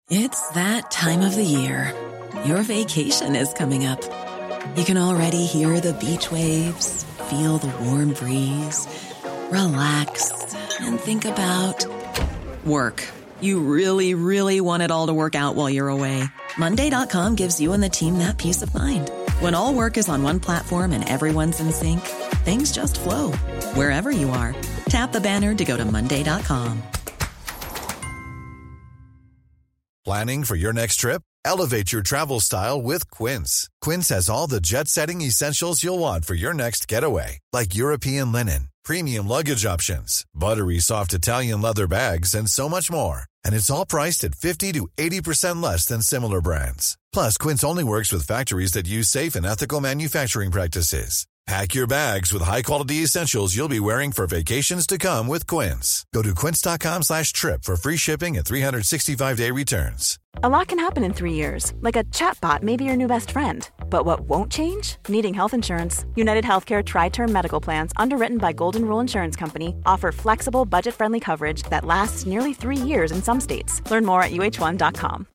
It's that time of the year. Your vacation is coming up. You can already hear the beach waves, feel the warm breeze, relax, and think about work. You really, really want it all to work out while you're away. Monday.com gives you and the team that peace of mind. When all work is on one platform and everyone's in sync, things just flow. Wherever you are, tap the banner to go to Monday.com. Planning for your next trip? Elevate your travel style with Quince. Quince has all the jet-setting essentials you'll want for your next getaway, like European linen, premium luggage options, buttery soft Italian leather bags, and so much more. And it's all priced at 50 to 80% less than similar brands. Plus, Quince only works with factories that use safe and ethical manufacturing practices. Pack your bags with high-quality essentials you'll be wearing for vacations to come with Quince. Go to quince.com/trip for free shipping and 365-day returns. A lot can happen in 3 years, like a chatbot may be your new best friend. But what won't change? Needing health insurance. United Healthcare Tri-Term Medical Plans, underwritten by Golden Rule Insurance Company, offer flexible, budget-friendly coverage that lasts nearly 3 years in some states. Learn more at uh1.com.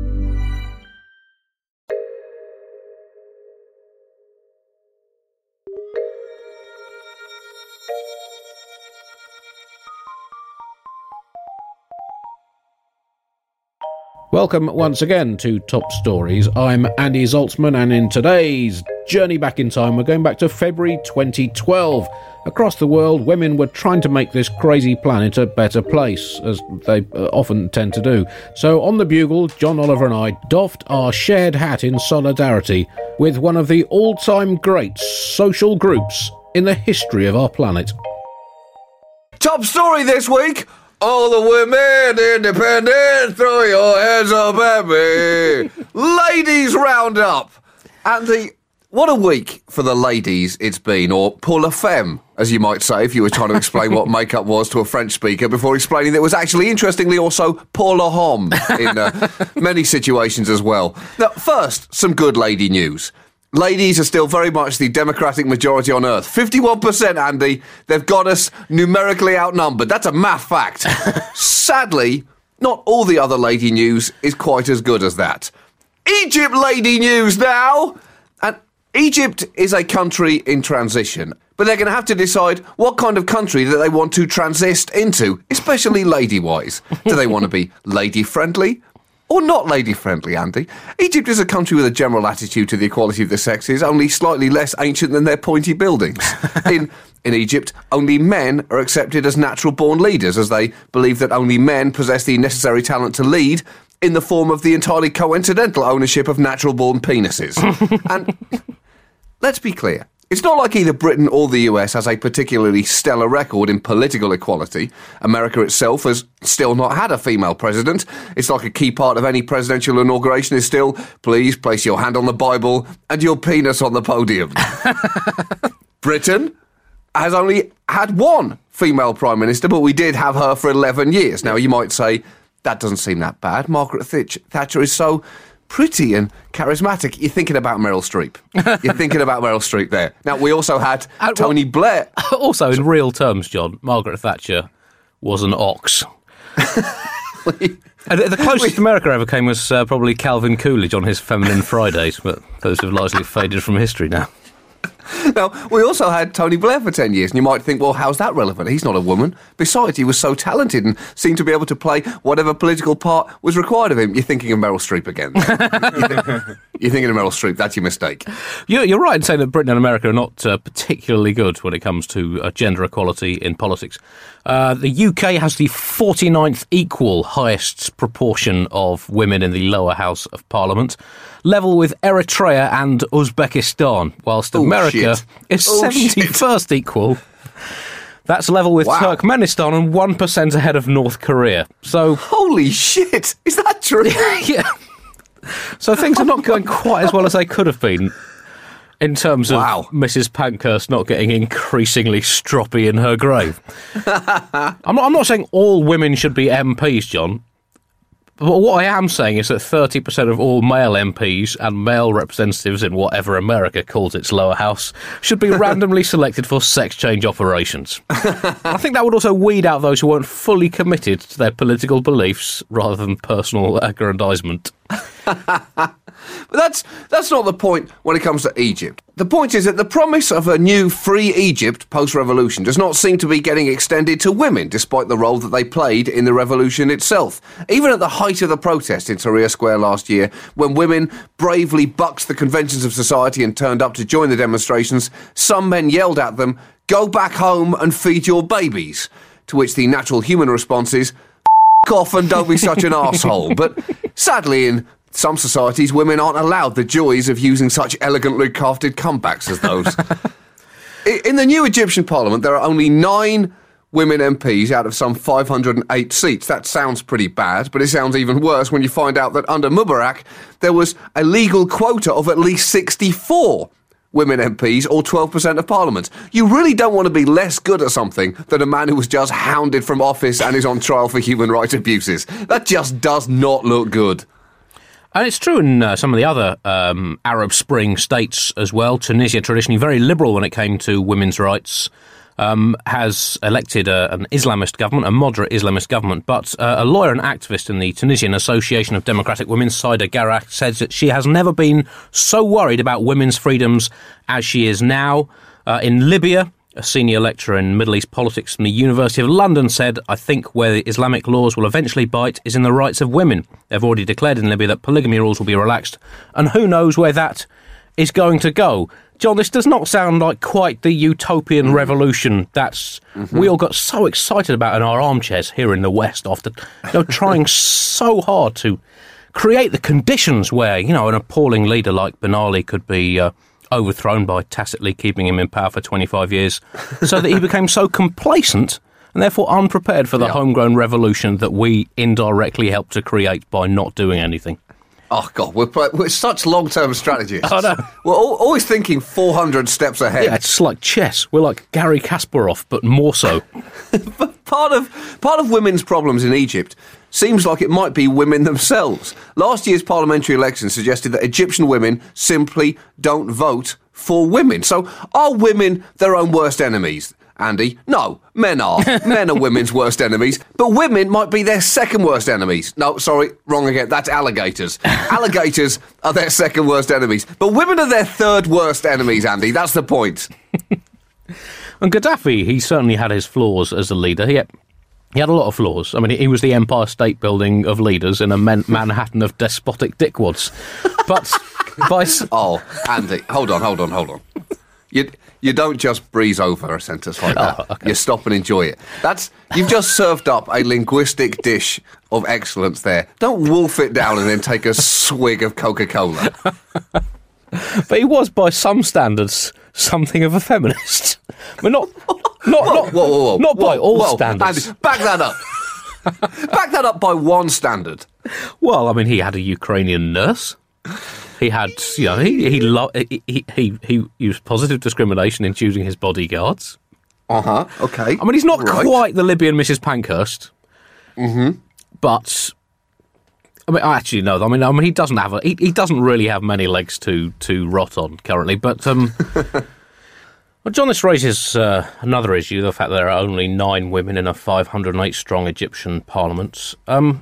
Welcome once again to Top Stories. I'm Andy Zaltzman, and in today's journey back in time, we're going back to February 2012. Across the world, women were trying to make this crazy planet a better place, as they often tend to do. So on the Bugle, John Oliver and I doffed our shared hat in solidarity with one of the all-time great social groups in the history of our planet. Top story this week. All the women independent, throw your hands up at me. Ladies Roundup. Andy, what a week for the ladies it's been, or pour la femme, as you might say, if you were trying to explain what makeup was to a French speaker before explaining that it was actually, interestingly, also pour la homme in many situations as well. Now, first, some good lady news. Ladies are still very much the democratic majority on Earth. 51%, Andy. They've got us numerically outnumbered. That's a math fact. Sadly, not all the other lady news is quite as good as that. Egypt lady news now! And Egypt is a country in transition, but they're going to have to decide what kind of country that they want to transist into, especially lady-wise. Do they want to be lady-friendly? Or not lady-friendly, Andy? Egypt is a country with a general attitude to the equality of the sexes, only slightly less ancient than their pointy buildings. In Egypt, only men are accepted as natural-born leaders, as they believe that only men possess the necessary talent to lead in the form of the entirely coincidental ownership of natural-born penises. And let's be clear. It's not like either Britain or the US has a particularly stellar record in political equality. America itself has still not had a female president. It's like a key part of any presidential inauguration is still, please place your hand on the Bible and your penis on the podium. Britain has only had one female prime minister, but we did have her for 11 years. Now, you might say, that doesn't seem that bad. Margaret Thatcher is so pretty and charismatic. You're thinking about Meryl Streep. You're thinking about Meryl Streep there. Now, we also had Tony Blair. Also, in real terms, John, Margaret Thatcher was an ox. The closest America ever came was probably Calvin Coolidge on his Feminine Fridays, but those have largely faded from history now. Now, we also had Tony Blair for 10 years, and you might think, well, how's that relevant? He's not a woman. Besides, he was so talented and seemed to be able to play whatever political part was required of him. You're thinking of Meryl Streep again. You're thinking of Meryl Streep. That's your mistake. You're right in saying that Britain and America are not particularly good when it comes to gender equality in politics. The UK has the 49th equal highest proportion of women in the lower house of Parliament, level with Eritrea and Uzbekistan, whilst America is 71st equal. That's level with Turkmenistan and 1% ahead of North Korea. So, holy shit! Is that true? Yeah. So things are not going quite as well as they could have been in terms of Mrs. Pankhurst not getting increasingly stroppy in her grave. I'm not saying all women should be MPs, John, But what I am saying is that 30% of all male MPs and male representatives in whatever America calls its lower house should be randomly selected for sex change operations. I think that would also weed out those who weren't fully committed to their political beliefs rather than personal aggrandisement. But that's not the point when it comes to Egypt. The point is that the promise of a new free Egypt post-revolution does not seem to be getting extended to women, despite the role that they played in the revolution itself. Even at the height of the protest in Tahrir Square last year, when women bravely bucked the conventions of society and turned up to join the demonstrations, some men yelled at them, "Go back home and feed your babies," to which the natural human response is, "F*** off and don't be such an arsehole." But sadly, in some societies, women aren't allowed the joys of using such elegantly crafted comebacks as those. In the new Egyptian parliament, there are only 9 women MPs out of some 508 seats. That sounds pretty bad, but it sounds even worse when you find out that under Mubarak, there was a legal quota of at least 64 women MPs, or 12% of parliament. You really don't want to be less good at something than a man who was just hounded from office and is on trial for human rights abuses. That just does not look good. And it's true in some of the other Arab Spring states as well. Tunisia, traditionally very liberal when it came to women's rights, has elected an Islamist government, a moderate Islamist government. But a lawyer and activist in the Tunisian Association of Democratic Women, Saida Garak, says that she has never been so worried about women's freedoms as she is now. In Libya, a senior lecturer in Middle East politics from the University of London said, "I think where the Islamic laws will eventually bite is in the rights of women. They've already declared in Libya that polygamy rules will be relaxed, and who knows where that is going to go." John, this does not sound like quite the utopian revolution that's we all got so excited about in our armchairs here in the West after trying so hard to create the conditions where, an appalling leader like Ben Ali could be overthrown by tacitly keeping him in power for 25 years, so that he became so complacent and therefore unprepared for the homegrown revolution that we indirectly helped to create by not doing anything. Oh, God, we're such long-term strategists. I know. We're always thinking 400 steps ahead. Yeah, it's like chess. We're like Garry Kasparov, but more so. But part of women's problems in Egypt seems like it might be women themselves. Last year's parliamentary election suggested that Egyptian women simply don't vote for women. So are women their own worst enemies, Andy? No, men are. Men are women's worst enemies, but women might be their second worst enemies. No, sorry, wrong again. That's alligators. Alligators are their second worst enemies, but women are their third worst enemies, Andy. That's the point. And Gaddafi, he certainly had his flaws as a leader. He had a lot of flaws. I mean, he was the Empire State Building of leaders in a Manhattan of despotic dickwads. But by... Oh, Andy, hold on. You don't just breeze over a sentence like that. Oh, okay. You stop and enjoy it. You've just served up a linguistic dish of excellence there. Don't wolf it down and then take a swig of Coca-Cola. But he was, by some standards, something of a feminist. But not by all standards. Andy, back that up. Back that up by one standard. Well, I mean, he had a Ukrainian nurse. He had, he used positive discrimination in choosing his bodyguards. Okay. I mean, he's not quite the Libyan Mrs. Pankhurst. Mm-hmm. But I mean, actually, no. I mean, he doesn't have he doesn't really have many legs to rot on currently. But well, John, this raises another issue: the fact that there are only 9 women in a 508 strong Egyptian parliament.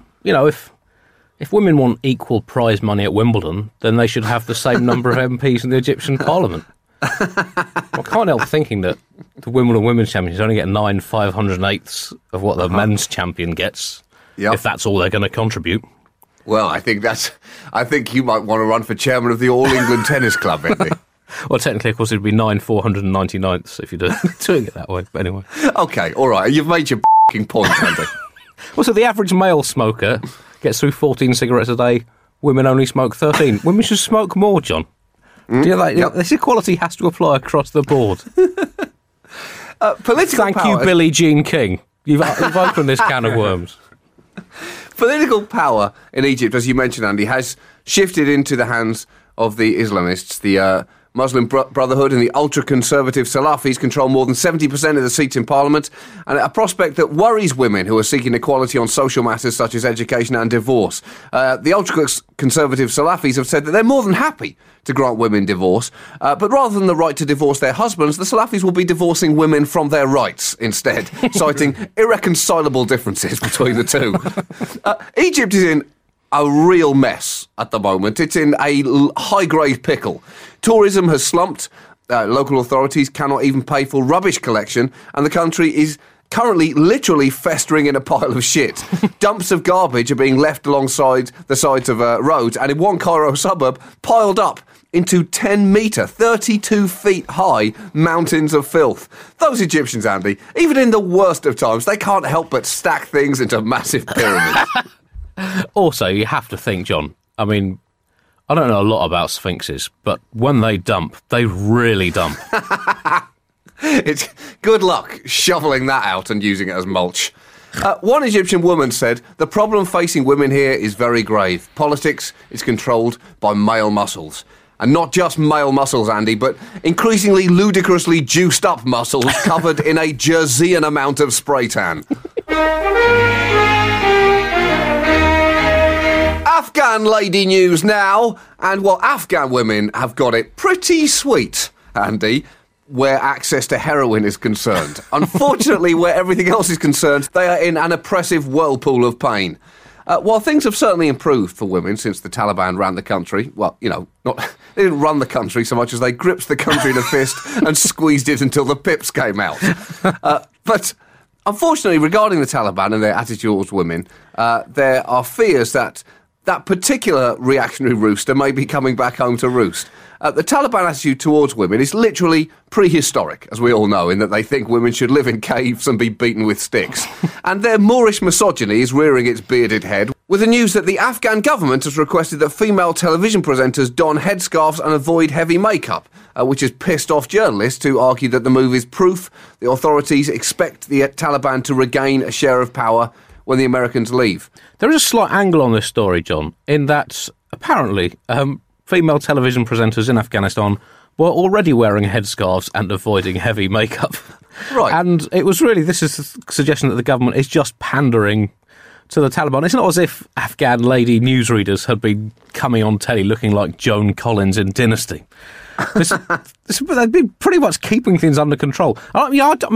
If women want equal prize money at Wimbledon, then they should have the same number of MPs in the Egyptian parliament. I can't help thinking that the Wimbledon Women's Champions only get 9 508ths of what the men's champion gets, if that's all they're going to contribute. Well, I think you might want to run for chairman of the All England Tennis Club, Andy. Well, technically, of course, it'd be 9 499ths if you're doing it that way. But anyway. Okay, all right. You've made your point, Andy. Well, so the average male smoker gets through 14 cigarettes a day. Women only smoke 13. Women should smoke more, John. This equality has to apply across the board. Thank you, Billie Jean King. You've opened this can of worms. Political power in Egypt, as you mentioned, Andy, has shifted into the hands of the Islamists, the Muslim Brotherhood and the ultra-conservative Salafis control more than 70% of the seats in Parliament, and a prospect that worries women who are seeking equality on social matters such as education and divorce. The ultra-conservative Salafis have said that they're more than happy to grant women divorce, but rather than the right to divorce their husbands, the Salafis will be divorcing women from their rights instead, citing irreconcilable differences between the two. Egypt is in a real mess at the moment. It's in a high-grade pickle. Tourism has slumped. Local authorities cannot even pay for rubbish collection, and the country is currently literally festering in a pile of shit. Dumps of garbage are being left alongside the sides of roads, and in one Cairo suburb, piled up into 10-metre, 32 feet high mountains of filth. Those Egyptians, Andy, even in the worst of times, they can't help but stack things into massive pyramids. Also, you have to think, John, I mean, I don't know a lot about sphinxes, but when they dump, they really dump. It's good luck shoveling that out and using it as mulch. One Egyptian woman said, the problem facing women here is very grave. Politics is controlled by male muscles. And not just male muscles, Andy, but increasingly ludicrously juiced up muscles covered in a Jerseyan amount of spray tan. Afghan lady news now, and well, Afghan women have got it pretty sweet, Andy, where access to heroin is concerned. Unfortunately, where everything else is concerned, they are in an oppressive whirlpool of pain. While things have certainly improved for women since the Taliban ran the country, well, you know, they didn't run the country so much as they gripped the country in a fist and squeezed it until the pips came out. But unfortunately, regarding the Taliban and their attitude towards women, there are fears that particular reactionary rooster may be coming back home to roost. The Taliban attitude towards women is literally prehistoric, as we all know, in that they think women should live in caves and be beaten with sticks. And their Moorish misogyny is rearing its bearded head, with the news that the Afghan government has requested that female television presenters don headscarves and avoid heavy makeup, which has pissed off journalists who argue that the move is proof the authorities expect the Taliban to regain a share of power when the Americans leave. There is a slight angle on this story, John, in that apparently female television presenters in Afghanistan were already wearing headscarves and avoiding heavy makeup. Right. And it was really, this is a suggestion that the government is just pandering to the Taliban. It's not as if Afghan lady newsreaders had been coming on telly looking like Joan Collins in Dynasty. They've been pretty much keeping things under control. I've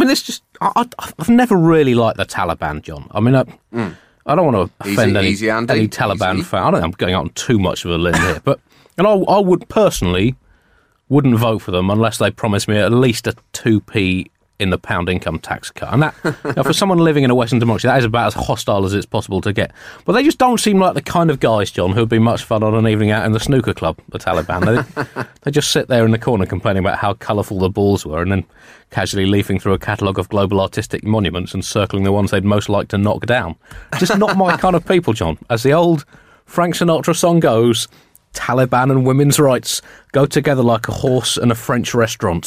never really liked the Taliban, John. I mean, I don't want to offend any Taliban fan. I don't think I'm going out on too much of a limb here, but I would personally wouldn't vote for them unless they promised me at least a 2p in the pound income tax cut. And that, for someone living in a Western democracy, that is about as hostile as it's possible to get. But they just don't seem like the kind of guys, John, who would be much fun on an evening out in the snooker club, the Taliban. They just sit there in the corner complaining about how colourful the balls were and then casually leafing through a catalogue of global artistic monuments and circling the ones they'd most like to knock down. Just not my kind of people, John. As the old Frank Sinatra song goes, Taliban and women's rights go together like a horse and a French restaurant.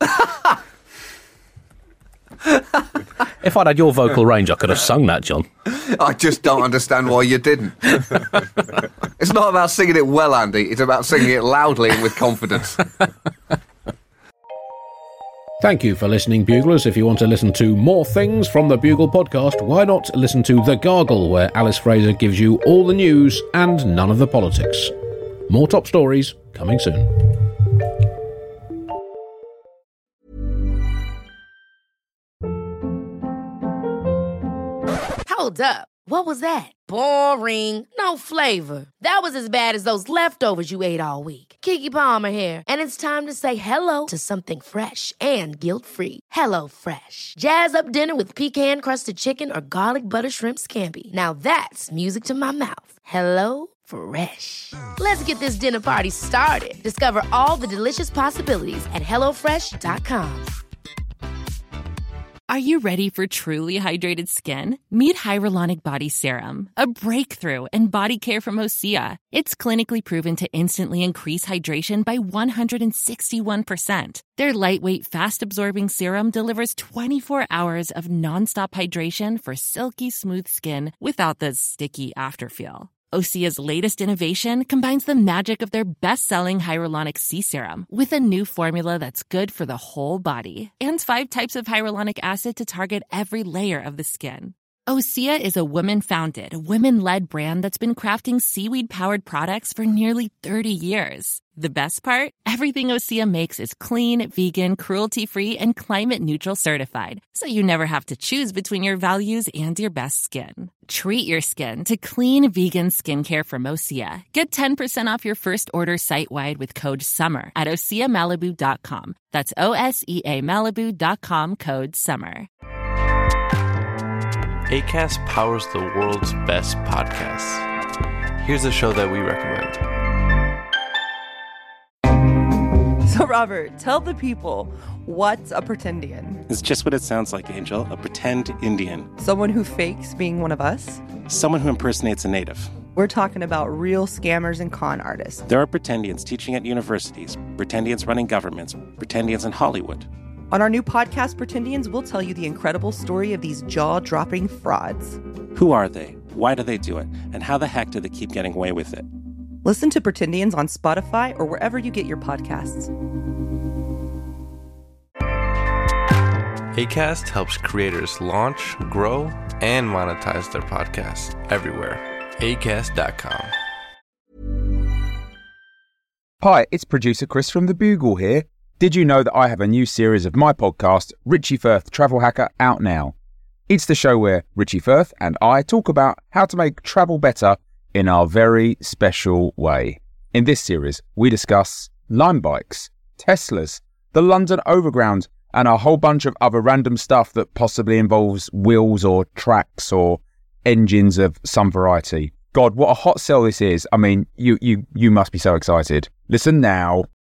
If I'd had your vocal range, I could have sung that, John. I just don't understand why you didn't. It's not about singing it well, Andy. It's about singing it loudly and with confidence. Thank you for listening, Buglers. If you want to listen to more things from the Bugle podcast, why not listen to The Gargle, where Alice Fraser gives you all the news and none of the politics. More top stories coming soon. Hold up. What was that? Boring. No flavor. That was as bad as those leftovers you ate all week. Keke Palmer here, and it's time to say hello to something fresh and guilt-free. HelloFresh. Jazz up dinner with pecan-crusted chicken or garlic butter shrimp scampi. Now that's music to my mouth. HelloFresh. Let's get this dinner party started. Discover all the delicious possibilities at HelloFresh.com. Are you ready for truly hydrated skin? Meet Hyaluronic Body Serum, a breakthrough in body care from Osea. It's clinically proven to instantly increase hydration by 161%. Their lightweight, fast-absorbing serum delivers 24 hours of nonstop hydration for silky smooth skin without the sticky afterfeel. Osea's latest innovation combines the magic of their best-selling hyaluronic sea serum with a new formula that's good for the whole body and 5 types of hyaluronic acid to target every layer of the skin. Osea is a women-founded, women-led brand that's been crafting seaweed-powered products for nearly 30 years. The best part? Everything Osea makes is clean, vegan, cruelty-free, and climate-neutral certified, so you never have to choose between your values and your best skin. Treat your skin to clean, vegan skincare from Osea. Get 10% off your first order site-wide with code SUMMER at OseaMalibu.com. That's OSEA Malibu.com, code SUMMER. Acast powers the world's best podcasts. Here's a show that we recommend. So, Robert, tell the people, what's a pretendian? It's just what it sounds like, Angel. A pretend Indian. Someone who fakes being one of us? Someone who impersonates a native. We're talking about real scammers and con artists. There are pretendians teaching at universities, pretendians running governments, pretendians in Hollywood. On our new podcast, Pretendians, we'll tell you the incredible story of these jaw-dropping frauds. Who are they? Why do they do it? And how the heck do they keep getting away with it? Listen to Pretendians on Spotify or wherever you get your podcasts. Acast helps creators launch, grow, and monetize their podcasts everywhere. Acast.com. Hi, it's producer Chris from The Bugle here. Did you know that I have a new series of my podcast, Richie Firth Travel Hacker, out now? It's the show where Richie Firth and I talk about how to make travel better in our very special way. In this series, we discuss Lime bikes, Teslas, the London Overground, and a whole bunch of other random stuff that possibly involves wheels or tracks or engines of some variety. God, what a hot sell this is. I mean, you must be so excited. Listen now.